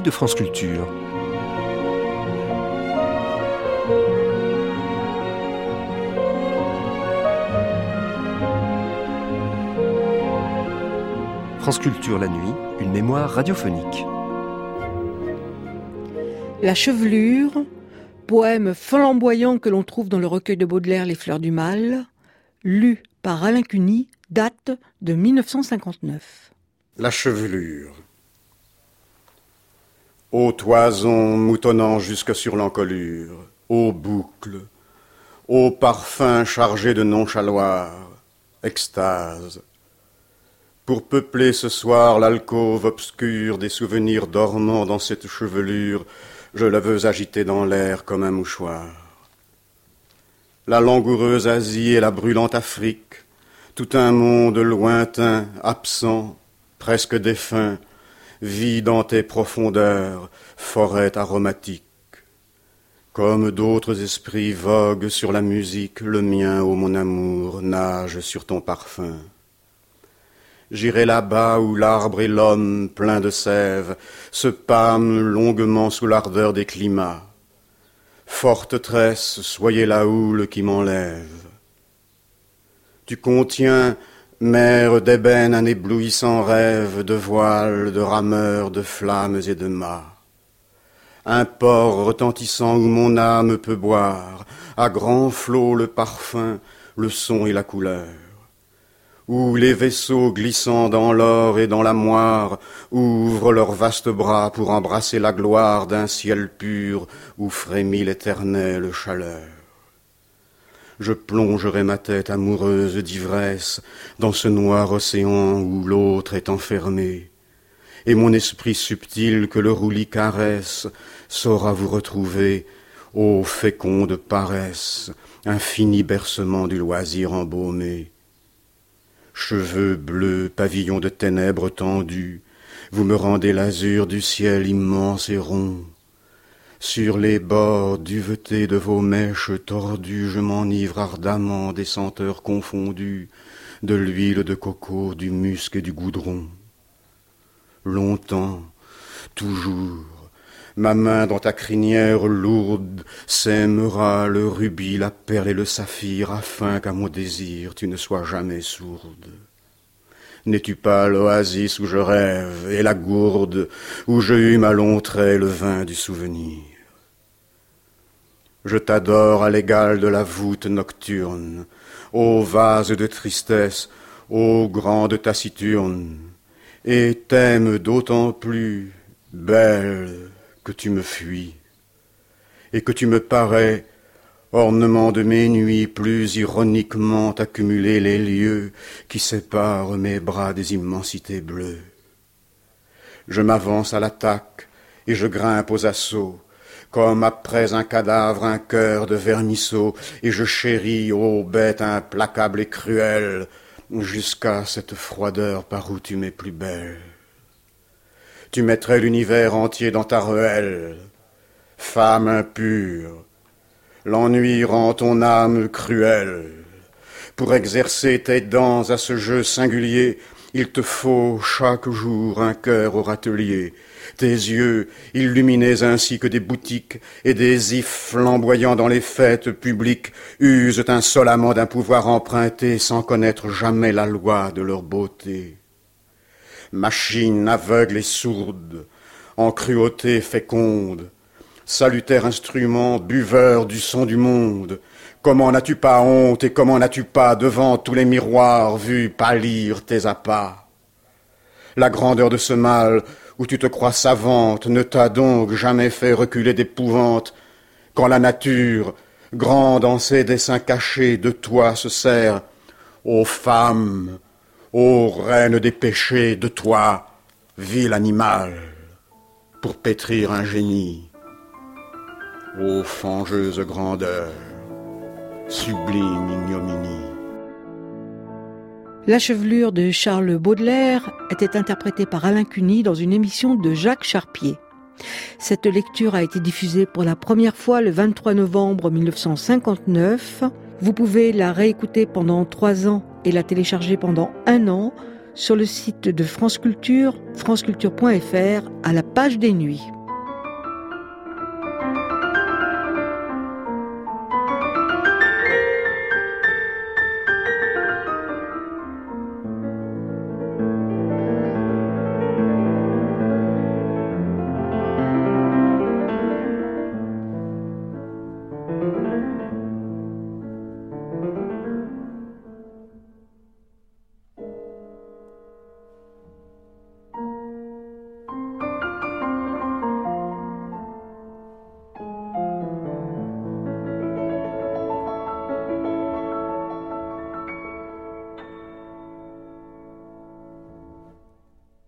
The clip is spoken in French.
de France Culture. France Culture la nuit, une mémoire radiophonique. La chevelure, poème flamboyant que l'on trouve dans le recueil de Baudelaire Les Fleurs du Mal, lu par Alain Cuny, date de 1959. La chevelure. Ô toison moutonnant jusque sur l'encolure, ô boucles, ô parfums chargés de nonchaloir, extase. Pour peupler ce soir l'alcôve obscure des souvenirs dormants dans cette chevelure, je la veux agiter dans l'air comme un mouchoir. La langoureuse Asie et la brûlante Afrique, tout un monde lointain, absent, presque défunt, vit dans tes profondeurs, forêt aromatique. Comme d'autres esprits voguent sur la musique, le mien, ô mon amour, nage sur ton parfum. J'irai là-bas où l'arbre et l'homme, plein de sève, se pâment longuement sous l'ardeur des climats. Forte tresse, soyez la houle qui m'enlève. Tu contiens, mer d'ébène, un éblouissant rêve de voiles, de rameurs, de flammes et de mâts. Un port retentissant où mon âme peut boire, à grands flots le parfum, le son et la couleur. Où les vaisseaux glissant dans l'or et dans la moire ouvrent leurs vastes bras pour embrasser la gloire d'un ciel pur où frémit l'éternelle chaleur. Je plongerai ma tête amoureuse d'ivresse dans ce noir océan où l'autre est enfermé, et mon esprit subtil que le roulis caresse saura vous retrouver, ô féconde paresse, infini bercement du loisir embaumé. Cheveux bleus, pavillons de ténèbres tendus, vous me rendez l'azur du ciel immense et rond. Sur les bords duvetés de vos mèches tordues, je m'enivre ardemment des senteurs confondues, de l'huile de coco, du musc et du goudron. Longtemps, toujours, ma main dans ta crinière lourde sèmera le rubis, la perle et le saphir, afin qu'à mon désir tu ne sois jamais sourde. N'es-tu pas l'oasis où je rêve, et la gourde où je eus ma long trait le vin du souvenir? Je t'adore à l'égal de la voûte nocturne, ô vase de tristesse, ô grande taciturne, et t'aime d'autant plus, belle, que tu me fuis, et que tu me parais, ornement de mes nuits, plus ironiquement accumuler les lieux qui séparent mes bras des immensités bleues. Je m'avance à l'attaque et je grimpe aux assauts, comme après un cadavre un cœur de vermisseau, et je chéris, ô bête implacable et cruelle, jusqu'à cette froideur par où tu m'es plus belle. Tu mettrais l'univers entier dans ta ruelle, femme impure. L'ennui rend ton âme cruelle. Pour exercer tes dents à ce jeu singulier, il te faut chaque jour un cœur au râtelier. Tes yeux, illuminés ainsi que des boutiques, et des ifs flamboyants dans les fêtes publiques, usent insolemment d'un pouvoir emprunté sans connaître jamais la loi de leur beauté. Machine aveugle et sourde, en cruauté féconde, salutaire instrument, buveur du son du monde, comment n'as-tu pas honte et comment n'as-tu pas, devant tous les miroirs, vu pâlir tes appas? La grandeur de ce mal, où tu te crois savante, ne t'a donc jamais fait reculer d'épouvante, quand la nature, grande en ses desseins cachés, de toi se sert, ô femme, ô reine des péchés, de toi, vil animal, pour pétrir un génie. Ô fangeuse grandeur, sublime ignominie. La chevelure de Charles Baudelaire était interprétée par Alain Cuny dans une émission de Jacques Charpier. Cette lecture a été diffusée pour la première fois le 23 novembre 1959. Vous pouvez la réécouter pendant 3 ans et la télécharger pendant 1 an sur le site de France Culture, franceculture.fr, à la page des nuits.